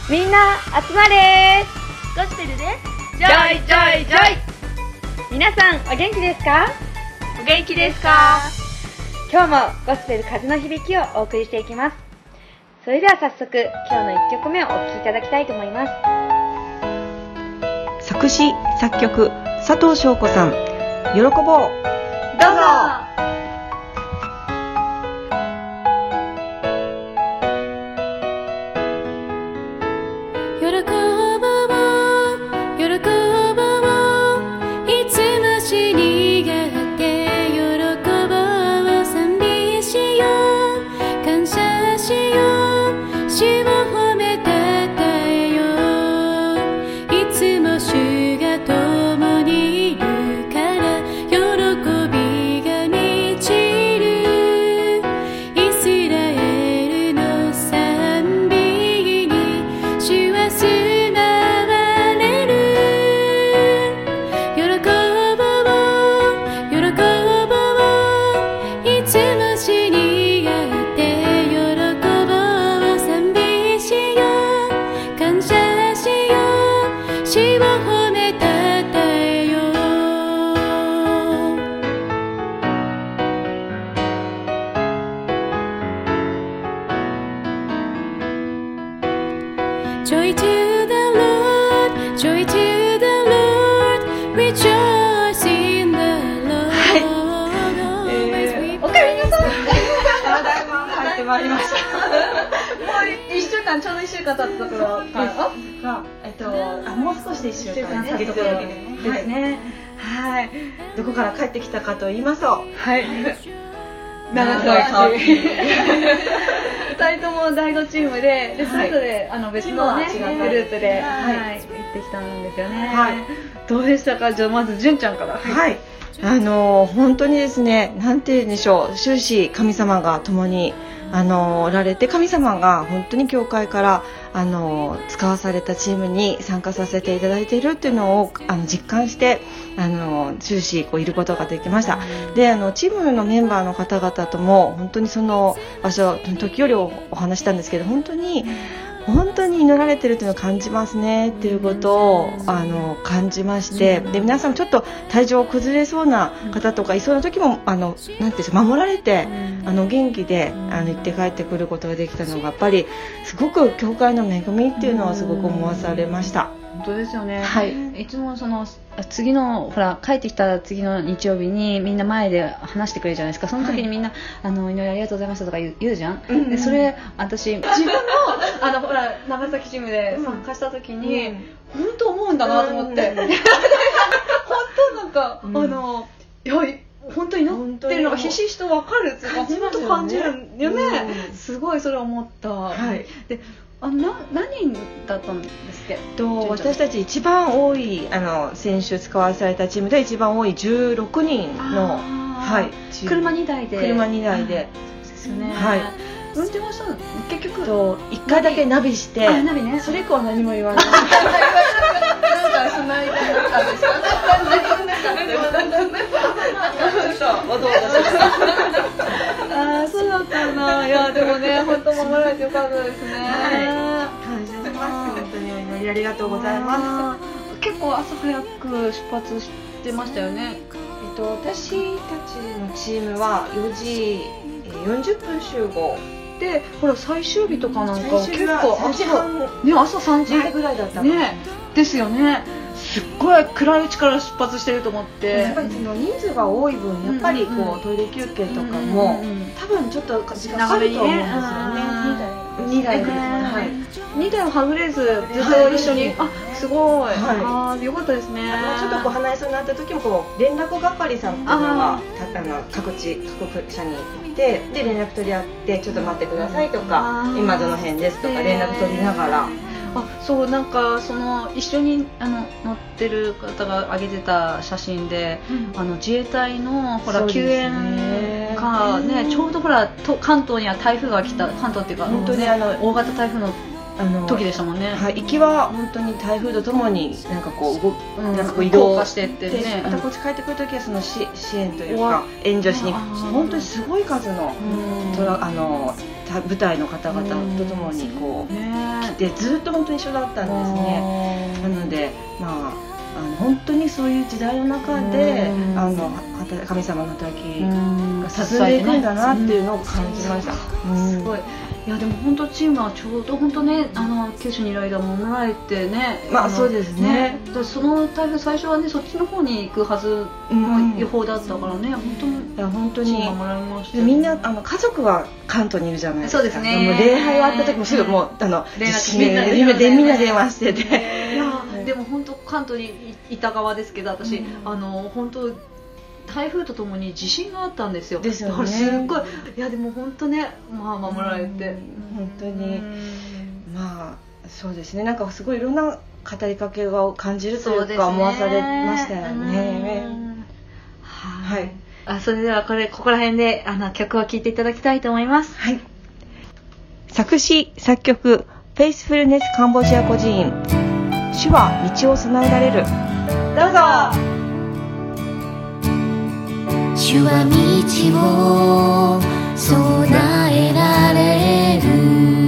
みんな集まれゴスペルでジョイジョイジョイ。皆さんお元気ですか？ お元気ですか？ 今日もゴスペル風の響きをお送りしていきます。それでは早速今日の1曲目をお聴きいただきたいと思います。 作詞作曲佐藤翔子さん、喜ぼう。 どうぞ。 Joy to the Lord, joy to the Lord, rejoice in the Lord. おかえりなさい。 ただいま入ってまいりました。 もう1週間、ちょうど1週間経ったところが、もう少しで1週間ですですね。 はい。どこから帰ってきたかと言いますと、 はい。長崎。2人とも第5チームで、それぞれ別のねグループで行ってきたんですよね。 はい。 どうでしたか？じゃあまず純ちゃんから。 はい。本当にですね、なんて言うんでしょう、終始神様が共におられて、神様が本当に教会から使わされたチームに参加させていただいているっていうのを実感して終始いることができました。でチームのメンバーの方々とも本当にその場所時よりお話したんですけど、本当に祈られてるっていうのを感じますねっていうことを感じまして、で皆さんちょっと体調崩れそうな方とかいそうな時もなんていうんですか、守られて元気で行って帰ってくることができたのがやっぱりすごく教会の恵みっていうのはすごく思わされました。 本当ですよね。 はい。 いつも次の帰ってきた次の日曜日にみんな前で話してくれるじゃないですか。その時にみんな、お祈りありがとうございましたとか言うじゃん。でそれ私自分も長崎チームで参加した時に、本当思うんだなと思って、本当なんか、いや本当に祈ってるのがひしひしと分かるっていうか、本当感じるよね。すごいそれ思った。 はい。で何人だったんですっけ？ 私たち一番多い先週使わされたチームで一番多い16人の、はい、 車2台で。 車2台で。 そうですよね。 はい。 運転はしたの結局 1回だけナビして、 ナビね、 それ以降は何も言われない。 なんかそんなみたいだったんですか？そうだったな。いやでもね、本当守られてよかったですね。 感謝します。本当にお祈りありがとうございます。 結構朝早く出発してましたよね。 私たちのチームは4時40分集合で、ほら最終日とかなんか結構朝3時ぐらいだったね。ですよね。すっごい暗いうちから出発してると思って、 やっぱりその人数が多い分やっぱりトイレ休憩とかも多分ちょっと時間かかると思うんですよね。2台で、はい、 2台ははぐれずずっと一緒に、すごい、よかったですね。 ちょっと離れそうになった時も連絡係さんっていうのが各社にいて、で連絡取り合ってちょっと待ってくださいとか、今どの辺ですとか連絡取りながら。 そうなんか一緒に乗ってる方が上げてた写真で、自衛隊のほら救援がね、ちょうどほら関東には台風が来た、関東っていうか本当に大型台風の時でしたもんね。 はい、行きは本当に台風とともになんか移動してってね。 またこっち帰ってくる時はその支援というか援助しに本当にすごい数の部隊の方々とともに来てずっと本当に一緒だったんですね。なので本当にそういう時代の中で神様の働きが進んでいくんだなっていうのを感じました。 すごい。いやでも本当チームはちょうど本当ね九州にいる間守られてね。 そうですね。 その台風最初はねそっちの方に行くはずの予報だったからね、 本当に守られました。 みんな家族は関東にいるじゃないですか。 そうですね。 もう礼拝があった時もすぐもうみんな電話してて。 いやでも本当関東にいた側ですけど私本当台風とともに地震があったんですよ。 ですよね。 だからすっごいでも本当ね守られて本当にそうですね。なんかすごいいろんな語りかけを感じるというか思わされましたよね。はい。 それではここら辺で曲を聴いていただきたいと思います。 はい。作詞作曲フェイスフルネスカンボジア孤児院、主は道を備えられる。どうぞ。 主は道を備えられる、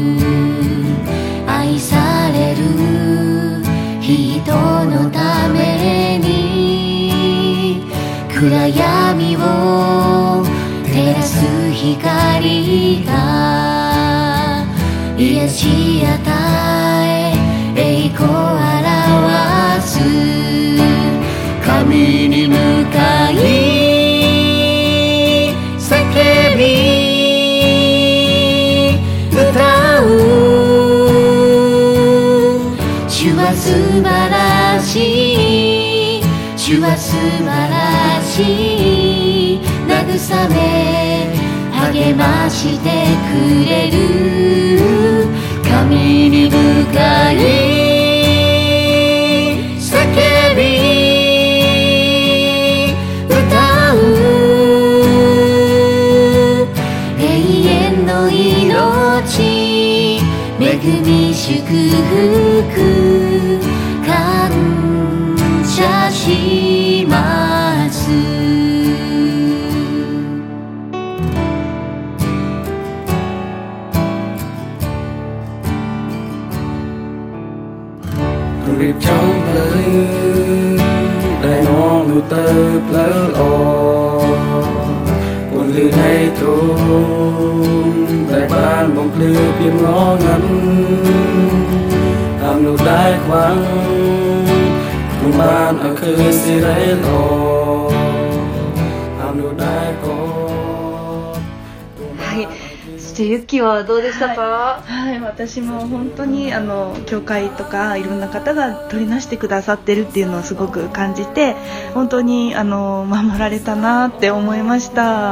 愛される人のために暗闇を照らす光が癒し与え栄光を表す。神に向かい叫び歌う。主は素晴らしい、主は素晴らしい、慰め励ましてくれる。神に向かい叫び歌う。永遠の命、恵み祝福感謝します。 រៀបចំផ្លូវដែលនាំនោះទៅផ្លូវល្អពន្លឺនៃទ្រង់ដែលបានបំភ្លឺភាពងងឹតតាមនោះដែលខ្វាំងខ្ញុំបានឲ្យឃើញសេរីល្អតាមនោះដែលក៏ユッキーはどうでしたか？ はい、私も本当に教会とかいろんな方が取りなしてくださってるっていうのをすごく感じて、本当に守られたなって思いました。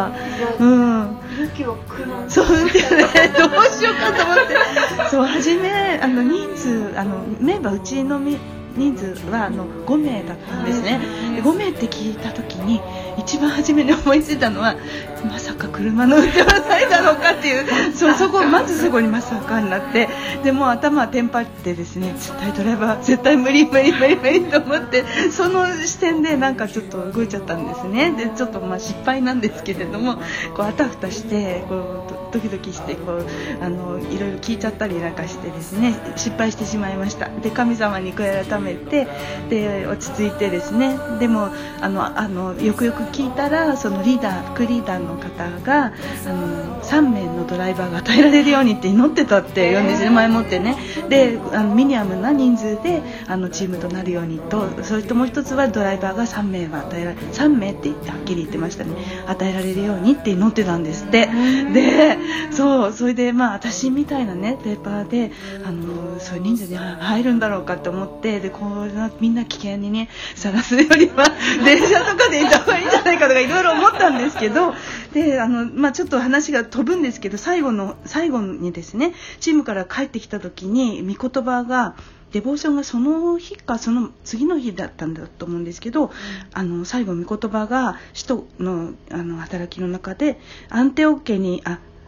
ユッキーはそうですね。どうしようかと思って。そう初め人数メンバーうちの人数は5名だったんですね。5名って聞いた時に一番初めに思いついたのはまさか車の運転はないだろうかっていうまずそこにまさかになって、でも頭はテンパってですね、絶対ドライバー絶対無理と思って、その視点でなんかちょっと動いちゃったんですね。でちょっと失敗なんですけれども、あたふたしてドキドキしていろいろ聞いちゃったりなんかしてですね、失敗してしまいました。で神様に悔い改めて、で落ち着いてですね、でもよくよく聞いたらその副リーダーの方が3名のドライバーが与えられるようにって祈ってたって言うんですね、前もってね。でミニアムな人数でチームとなるようにと、それともう一つはドライバーが3名は3名ってはっきり言ってましたね、与えられるようにって祈ってたんですって。でそれで私みたいなねペーパーでそういう人数に入るんだろうかと思って、でみんな危険にねさらすよりは電車とかで行った方がいいんじゃないかとかいろいろ思ったんですけど、でちょっと話が飛ぶんですけど、最後にですね、チームから帰ってきた時に御言葉がデボーションがその日かその次の日だったんだと思うんですけど、最後御言葉が使徒の働きの中でアンテオ家に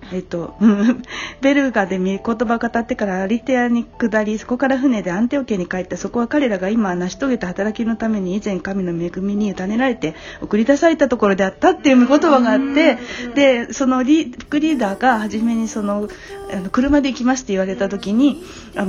ベルガで御言葉を語ってからアリテアに下り、そこから船でアンテオ家に帰った。そこは彼らが今成し遂げた働きのために以前神の恵みに委ねられて送り出されたところであったっていう言葉があって、でその副リーダーが初めに車で行きますって言われた時に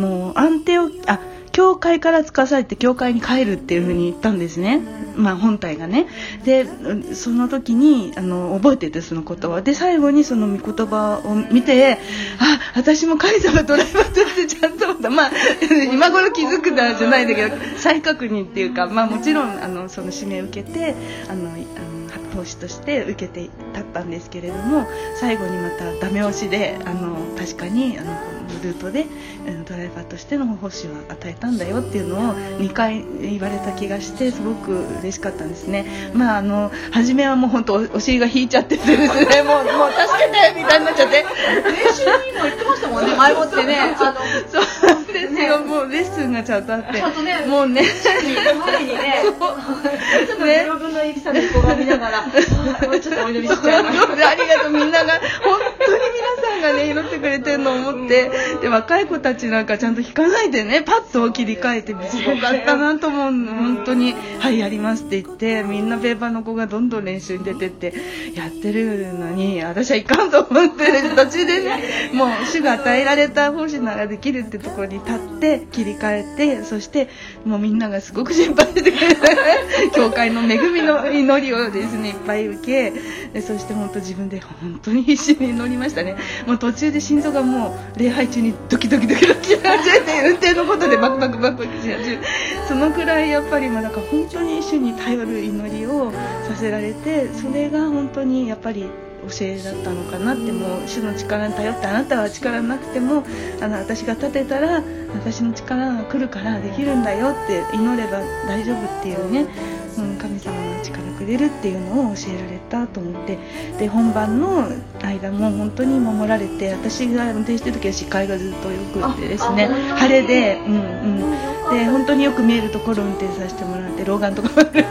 教会から使わされて教会に帰るっていう風に言ったんですね、本体がね。でその時に覚えてて、その言葉で最後にその御言葉を見て、私も神様とライバルとしてちゃんと今頃気づくだじゃないんだけど、再確認っていうか、もちろんその指名を受けて奉仕として受けて立ったんですけれども、最後にまたダメ押しで確かにルートでドライバーとしての奉仕を与えたんだよっていうのを2回言われた気がして、すごく嬉しかったんですね。初めはもう本当お尻が引いちゃっててですね、もう助けてみたいになっちゃって、 練習にも言ってましたもんね、前もってね。 そうですよ、もうレッスンがちゃんとあって、もうね、 前にね、ちょっとブログのゆきさんの子が見ながら、もうちょっとお祈りしちゃいました。 ありがとう、みんなが本当に皆さんがね祈ってくれてるのを思って、で若い子たちなんかちゃんと弾かないでね、パッと切り替えて、すごかったなと思うの。本当にはいやりますって言って、みんなペーパーの子がどんどん練習に出てってやってるのに、私はいかんと思って途中でね、もう主が与えられた奉仕ならできるってところに立って切り替えて、そしてもうみんながすごく心配してくれて教会の恵みの祈りをですねいっぱい受け、でそして本当自分で本当に必死に祈りましたね。もう途中で心臓がもう礼拝中にドキドキドキドキし始めて、運転のことでバクバクバクし始めて、そのくらいやっぱりなんか本当に主に頼る祈りをさせられて、それが本当にやっぱり教えだったのかなって。もう主の力に頼って、あなたは力なくても私が立てたら私の力が来るからできるんだよって祈れば大丈夫っていうね、神様の力くれるっていうのを教えられたと思って、で本番の間も本当に守られて、私が運転してる時は視界がずっとよくってですね、晴れで、で本当によく見えるところを運転させてもらって、老眼とか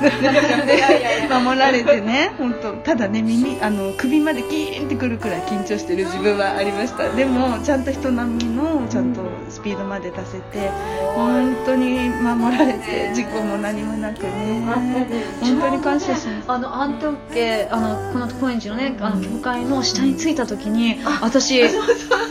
守られてね、本当ただね首までキーンってくるくらい緊張してる自分はありました。でもちゃんと人並みのちゃんとスピードまで出せて、本当に守られて、事故も何もなくね、本当に感謝します。 アンテオ家この高円寺のね教会の下に着いた時に、私ね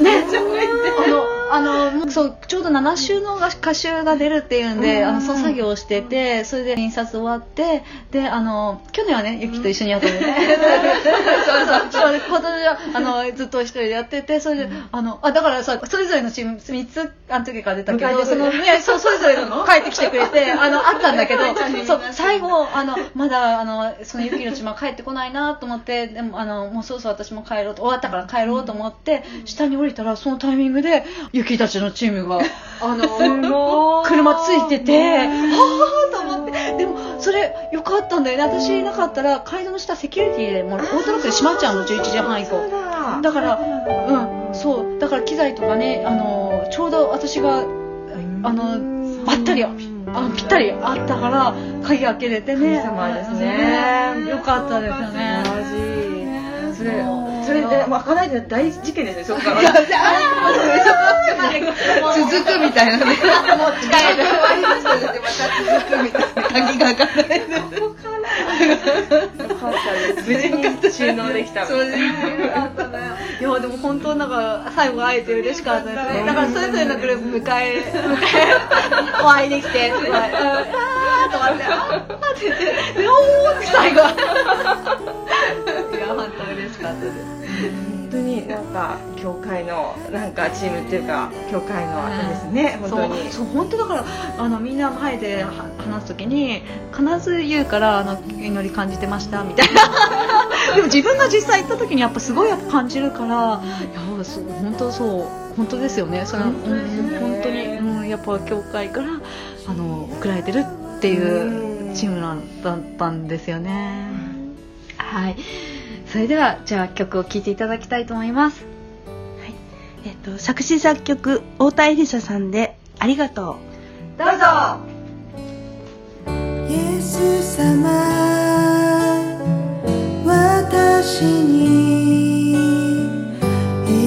そうちょうど7週の歌集が出るっていうんで、その作業をしてて、それで印刷終わって、で去年はねゆきと一緒にやったんでねそう今年はずっと一人でやってて、それでだからさ、それぞれのチーム3つあの時から出たけど、それぞれ帰ってきてくれてあったんだけど、そう最後まだそのゆきのチームは帰ってこないなと思って、でももうそろそろ私も帰ろうと、終わったから帰ろうと思って下に降りたら、そのタイミングでゆきたちのチームが車ついてて、と思って。でもそれ良かったんだよね。私いなかったら街道の下セキュリティでもうオートロックで閉まっちゃうの、11時半以降だから、そうだから機材とかね、ちょうど私がばったりぴったりあったから鍵開けれてね、 神様ですね。 良かったですよね。 それで開かないで大事件ですね。そこから続くみたいなね、もう近いで終わりましたね。でまた続くみたいな、鍵が開かないで、よかったです。無事に収納できた。そうですね。 いやでも本当なんか最後会えて嬉しかったですね。だからそれぞれのグループ迎えお会いできて、と思ってって言って、おーって最後。いや本当嬉しかったです。 本当になんか教会のなんかチームっていうか教会のあれですね、本当に。 そう本当だからみんな前で話すときに必ず言うから祈り感じてましたみたいな。でも自分が実際行った時にやっぱすごい感じるから、いや本当ですよね。それは本当に、やっぱ教会から送られてるっていうチームだったんですよね。はい。それではじゃあ曲を聴いていただきたいと思います。 はい。作詞作曲太田恵梨沙さんでありがとう。 どうぞ。 イエス様、私に永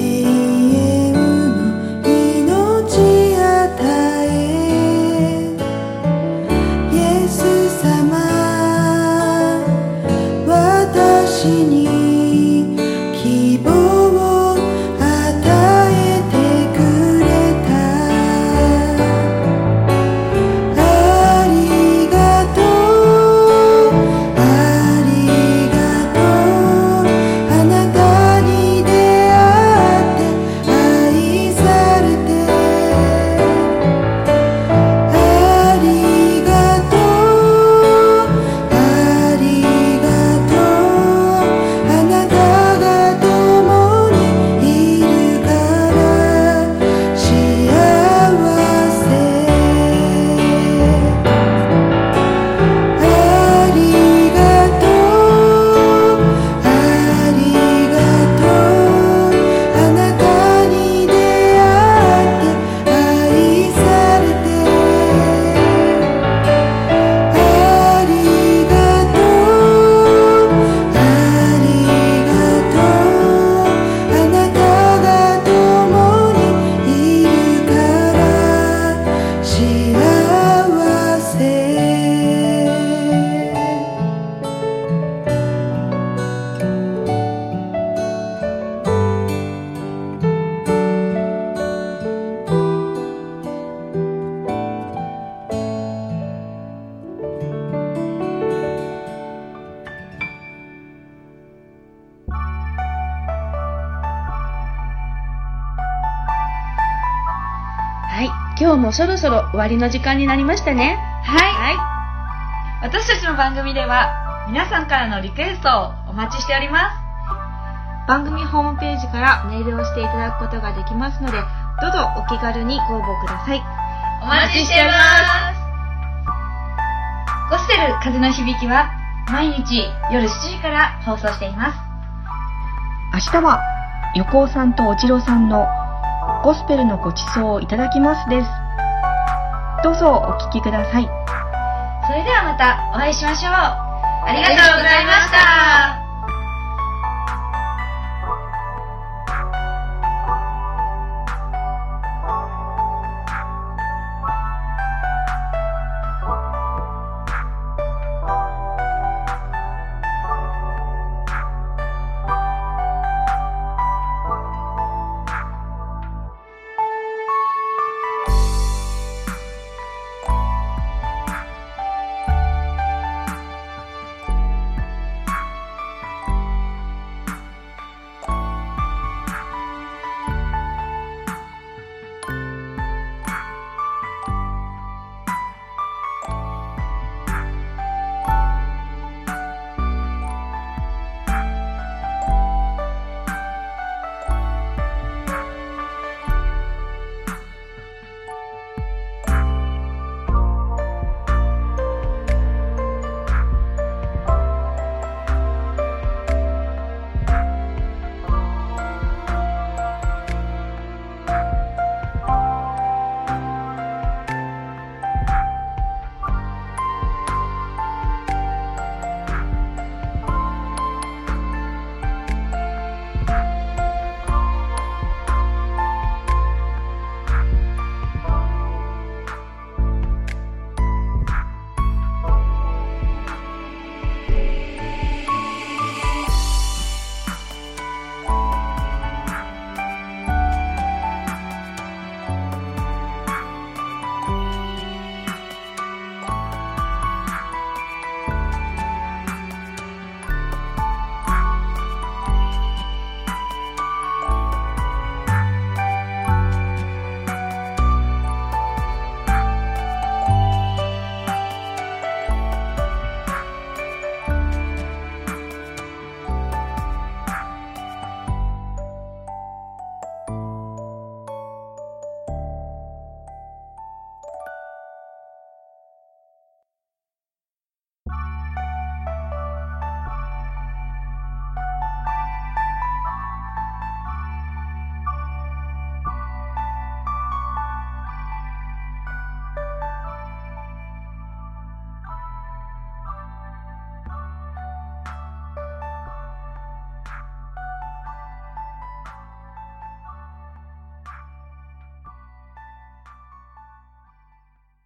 もそろそろ終わりの時間になりましたね。 はい。私たちの番組では皆さんからのリクエストをお待ちしております。 番組ホームページからメールをしていただくことができますので、どうぞお気軽にご応募ください。 お待ちしております。ゴスペル風の響きは毎日夜7時から放送しています。 明日は横尾さんとおちろさんのゴスペルのごちそうをいただきますです。どうぞお聞きください。 それではまたお会いしましょう。ありがとうございました。